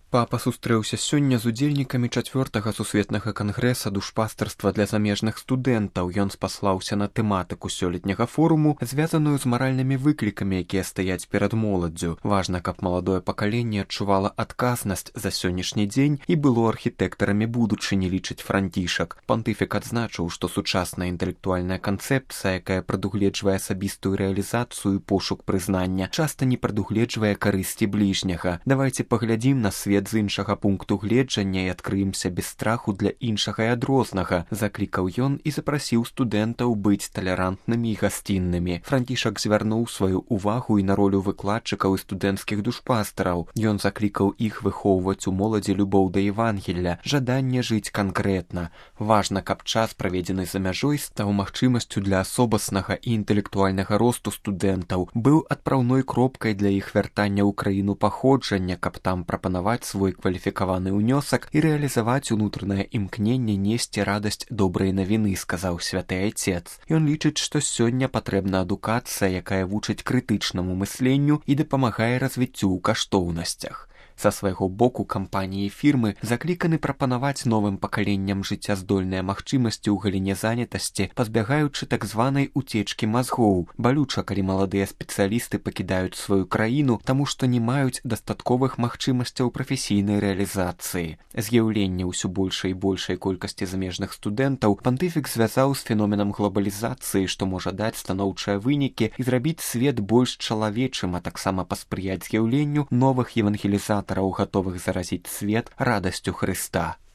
Папа сустрэўся сёння з удзельнікамі 4-го сусветнага кангрэса душпастарства для замежных студэнтаў. Ён спаслаўся на тэматыку сёлетняга форуму, звязаную з маральнымі выклікамі, якія стаяць перад моладдзю. Важна, каб маладое пакаленне адчувала адказнасць за сённяшні дзень і было архітэктарамі будучыні, лічыць Францішак. Пантыфік адзначыў, што сучасная інтэлектуальная канцэпцыя, якая прадугледжвае асабістую рэалізацыю і пошук прызнання, часта не прадугледжвае карысці бліжняга. Давайце паглядзім на свет з іншага пункту гледжання і адкрыемся без страху для іншага і адрознага, заклікаў ён і запрасіў студэнтаў быць талерантнымі і гасціннымі. Францішак звярнуў сваю увагу і на ролю выкладчыкаў і студэнцкіх душпастараў. Ён заклікаў іх выхоўваць у моладзі любоў да Евангелля, жаданне жыць канкрэтна. Важна, каб час, праведзены за мяжой, стаў магчымасцю для асобаснага і інтэлектуальнага росту студэнтаў, быў адпраўной кропкай для іх вяртання ў краіну паходжання, каб там прапанаваць свой кваліфікаваны ўнёсак і рэалізаваць унутранае імкненне несці радасць добрай навіны, сказаў святы айцец. Ён лічыць, што сёння патрэбна адукацыя, якая вучыць крытычнаму мысленню і дапамагае развіццю ў каштоўнасцях. Са свайго боку кампаніі і фірмы закліканы прапанаваць новым пакаленням жыццяздольныя магчымасці ў галіне занятасці, пазбягаючы так званай уцечкі мазгоў. Балюча, калі маладыя спецыялісты пакідаюць сваю краіну, таму што не маюць дастатковых магчымасцяў прафесійнай рэалізацыі. З'яўленне ўсё большай і большай колькасці замежных студэнтаў пантыфік звязаў з феноменам глобалізацыі, што можа даць станоўчыя вынікі і зрабіць свет больш чалавечым, а таксама паспрыяць з'яўленню новых евангелізатараў, гатовых заразіць свет радасцю Хрыста.